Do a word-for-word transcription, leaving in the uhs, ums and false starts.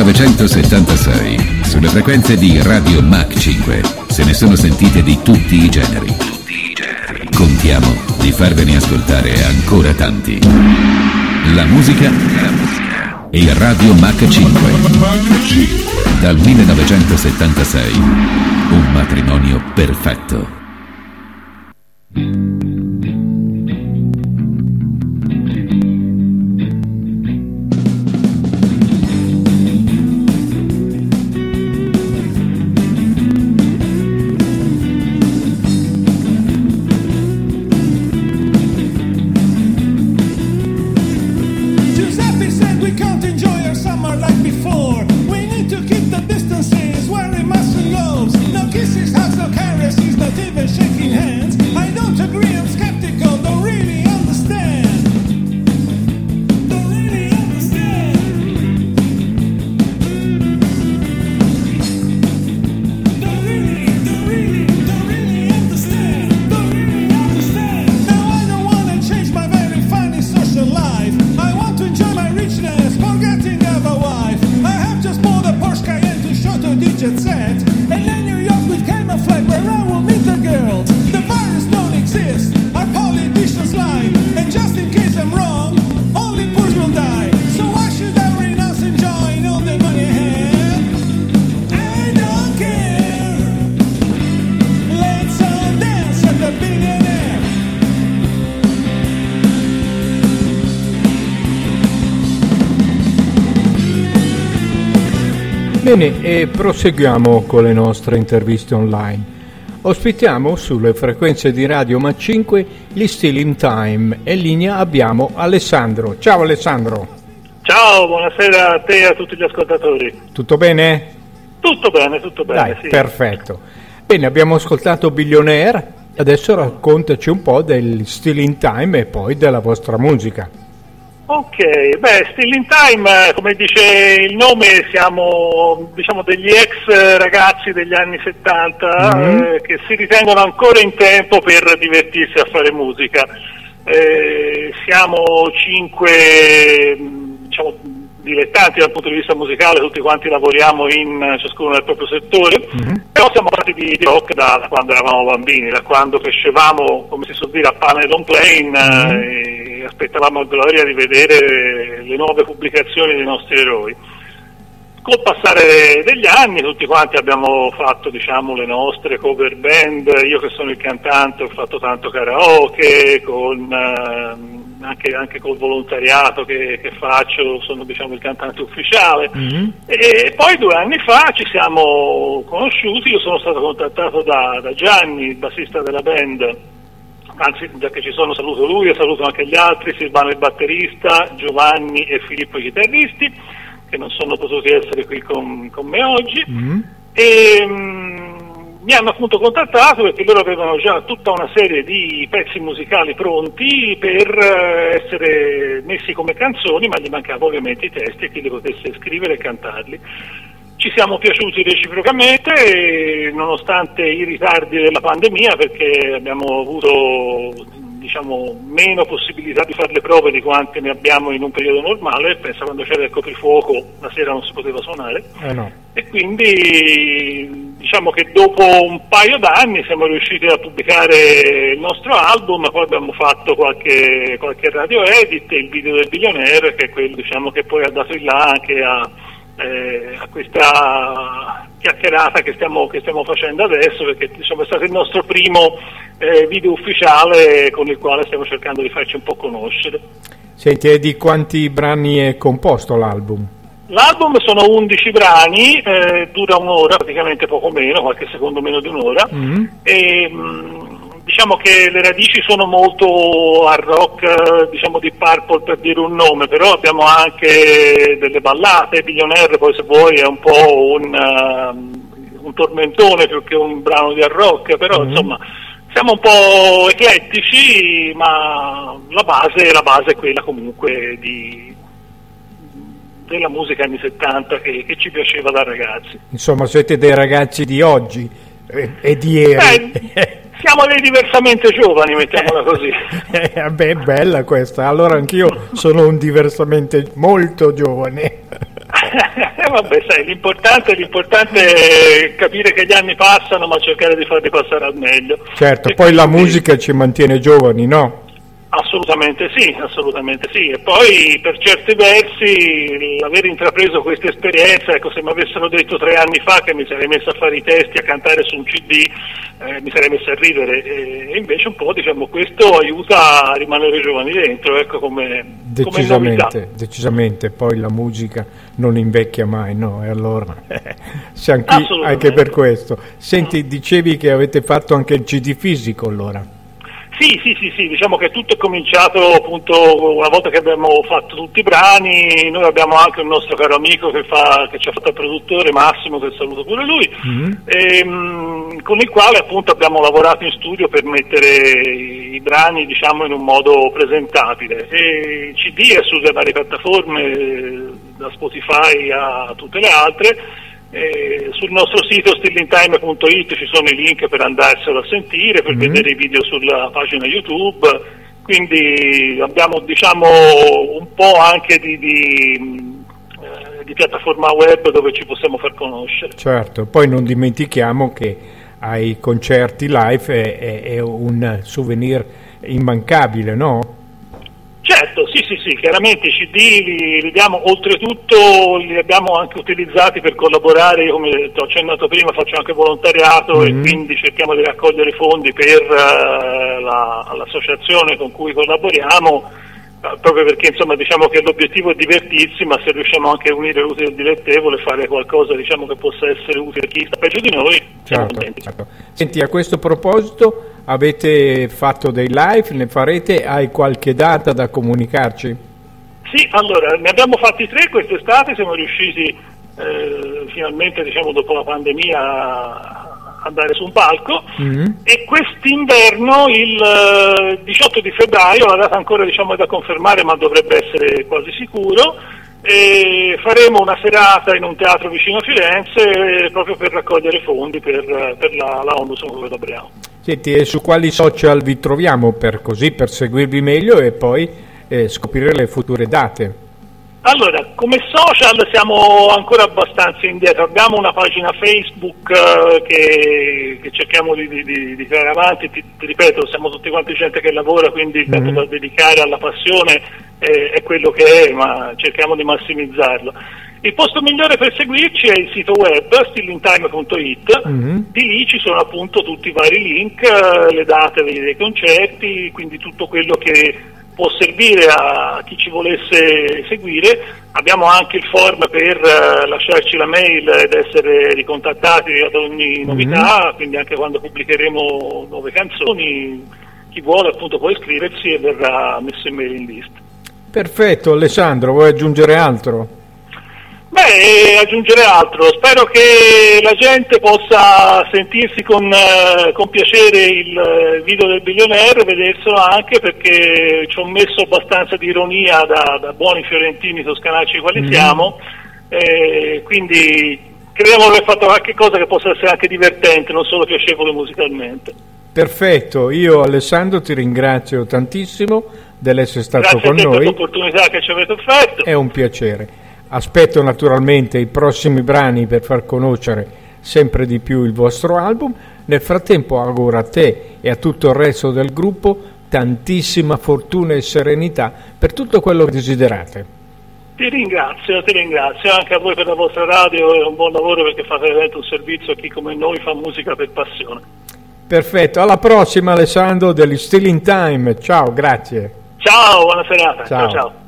millenovecentosettantasei, sulle frequenze di Radio Mach cinque, se ne sono sentite di tutti i generi. Contiamo di farvene ascoltare ancora tanti. La musica e Radio Mach cinque. Dal millenovecentosettantasei, un matrimonio perfetto. Bene, e proseguiamo con le nostre interviste online. Ospitiamo sulle frequenze di Radio Mach cinque gli Stealing Time e in linea abbiamo Alessandro. Ciao Alessandro. Ciao, buonasera a te e a tutti gli ascoltatori. Tutto bene? Tutto bene, tutto bene, Dai, sì. Perfetto. Bene, abbiamo ascoltato Billionaire, adesso raccontaci un po' del Stealing Time e poi della vostra musica. Ok, beh, Stealing Time, come dice il nome, siamo diciamo degli ex ragazzi degli anni settanta mm-hmm. eh, che si ritengono ancora in tempo per divertirsi a fare musica. Eh, siamo cinque diciamo dilettanti dal punto di vista musicale, tutti quanti lavoriamo in ciascuno nel proprio settore, mm-hmm. però siamo stati di, di rock da, da quando eravamo bambini, da quando crescevamo, come si suol dire, a pane Long Plain mm-hmm. e aspettavamo a gloria di vedere le nuove pubblicazioni dei nostri eroi. Col passare degli anni tutti quanti abbiamo fatto diciamo le nostre cover band, io che sono il cantante ho fatto tanto karaoke, con eh, anche, anche col volontariato che, che faccio sono diciamo il cantante ufficiale mm-hmm. e poi due anni fa ci siamo conosciuti, io sono stato contattato da, da Gianni, il bassista della band, anzi già che ci sono saluto lui e saluto anche gli altri, Silvano il batterista, Giovanni e Filippo i chitarristi, che non sono potuti essere qui con, con me oggi mm-hmm. e um, mi hanno appunto contattato perché loro avevano già tutta una serie di pezzi musicali pronti per uh, essere messi come canzoni, ma gli mancava ovviamente i testi e chi li potesse scrivere e cantarli. Ci siamo piaciuti reciprocamente e, nonostante i ritardi della pandemia, perché abbiamo avuto diciamo meno possibilità di fare le prove di quante ne abbiamo in un periodo normale, pensa quando c'era il coprifuoco la sera non si poteva suonare eh no. e quindi diciamo che dopo un paio d'anni siamo riusciti a pubblicare il nostro album, poi abbiamo fatto qualche, qualche radio edit, il video del Billionaire che è quello diciamo che poi ha dato il là anche a Eh, a questa chiacchierata che stiamo, che stiamo facendo adesso, perché diciamo, è stato il nostro primo eh, video ufficiale con il quale stiamo cercando di farci un po' conoscere. Senti, e di quanti brani è composto l'album? L'album sono undici brani, eh, dura un'ora, praticamente poco meno, qualche secondo meno di un'ora, mm-hmm. e mh, diciamo che le radici sono molto hard rock, diciamo di Purple per dire un nome, però abbiamo anche delle ballate, Billionaire poi se vuoi è un po' un, uh, un tormentone più che un brano di hard rock, però mm-hmm. insomma siamo un po' eclettici, ma la base, la base è quella comunque di, della musica anni settanta che, che ci piaceva da ragazzi. Insomma siete dei ragazzi di oggi e, e di ieri. Beh, siamo dei diversamente giovani, mettiamola così. Eh, beh, bella questa. Allora anch'io sono un diversamente molto giovane. Eh, vabbè, sai, l'importante, l'importante è capire che gli anni passano, ma cercare di farli passare al meglio. Certo, e poi la quindi... musica ci mantiene giovani, no? Assolutamente sì, assolutamente sì. E poi per certi versi l'aver intrapreso questa esperienza, ecco, se mi avessero detto tre anni fa che mi sarei messo a fare i testi, a cantare su un C D, eh, mi sarei messo a ridere, e invece un po', diciamo, questo aiuta a rimanere giovani dentro, ecco, come, decisamente, come decisamente, poi la musica non invecchia mai, no? E allora siamo qui anche per questo. Senti, dicevi che avete fatto anche il C D fisico allora? Sì, sì, sì, sì, diciamo che tutto è cominciato appunto una volta che abbiamo fatto tutti i brani. Noi abbiamo anche un nostro caro amico che, fa, che ci ha fatto il produttore, Massimo, che saluto pure lui, mm-hmm. e, mh, con il quale appunto abbiamo lavorato in studio per mettere i brani, diciamo, in un modo presentabile. E il C D è sulle varie piattaforme, da Spotify a tutte le altre. Eh, sul nostro sito stillintime punto it ci sono i link per andarselo a sentire, per mm-hmm. vedere i video sulla pagina YouTube, quindi abbiamo, diciamo, un po' anche di, di, eh, di piattaforma web dove ci possiamo far conoscere. Certo, poi non dimentichiamo che ai concerti live è, è, è un souvenir immancabile, no? Certo, sì, sì, sì, chiaramente i C D li, li diamo, oltretutto li abbiamo anche utilizzati per collaborare, come ti ho accennato prima, faccio anche volontariato, mm-hmm. e quindi cerchiamo di raccogliere fondi per uh, la, l'associazione con cui collaboriamo, uh, proprio perché, insomma, diciamo che l'obiettivo è divertirsi, ma se riusciamo anche a unire l'utile e il dilettevole, fare qualcosa, diciamo, che possa essere utile a chi sta peggio di noi, siamo certo, contenti. Certo. Senti, a questo proposito, avete fatto dei live, ne farete? Hai qualche data da comunicarci? Sì, allora, ne abbiamo fatti tre quest'estate, siamo riusciti eh, finalmente, diciamo, dopo la pandemia a andare su un palco, mm-hmm. e quest'inverno, il diciotto di febbraio, la data ancora, diciamo, è da confermare, ma dovrebbe essere quasi sicuro, e faremo una serata in un teatro vicino a Firenze proprio per raccogliere fondi per, per la, la ONLUS come dobbiamo. Senti, e su quali social vi troviamo per così per seguirvi meglio e poi eh, scoprire le future date? Allora, come social siamo ancora abbastanza indietro, abbiamo una pagina Facebook uh, che, che cerchiamo di, di, di tirare avanti, ti, ti ripeto, siamo tutti quanti gente che lavora, quindi il tempo mm-hmm. da dedicare alla passione eh, è quello che è, ma cerchiamo di massimizzarlo. Il posto migliore per seguirci è il sito web stillintime punto it, mm-hmm. di lì ci sono appunto tutti i vari link, uh, le date dei concerti, quindi tutto quello che può servire a chi ci volesse seguire. Abbiamo anche il form per uh, lasciarci la mail ed essere ricontattati ad ogni novità, mm-hmm. quindi anche quando pubblicheremo nuove canzoni, chi vuole appunto può iscriversi e verrà messo in mailing list. Perfetto. Alessandro, vuoi aggiungere altro? Beh, aggiungere altro, spero che la gente possa sentirsi con, eh, con piacere il video del Billionaire, vederselo anche, perché ci ho messo abbastanza di ironia da, da buoni fiorentini toscanacci quali mm. siamo, eh, quindi crediamo di aver fatto qualche cosa che possa essere anche divertente, non solo piacevole musicalmente. Perfetto, io Alessandro ti ringrazio tantissimo dell'essere stato Grazie con a te noi. Per l'opportunità che ci avete offerto. È un piacere. Aspetto naturalmente i prossimi brani per far conoscere sempre di più il vostro album. Nel frattempo auguro a te e a tutto il resto del gruppo tantissima fortuna e serenità per tutto quello che desiderate. Ti ringrazio, ti ringrazio anche a voi per la vostra radio, è un buon lavoro perché fate veramente un servizio a chi come noi fa musica per passione. Perfetto, alla prossima Alessandro degli Still in Time, ciao, grazie. Ciao, buona serata, ciao. ciao ciao.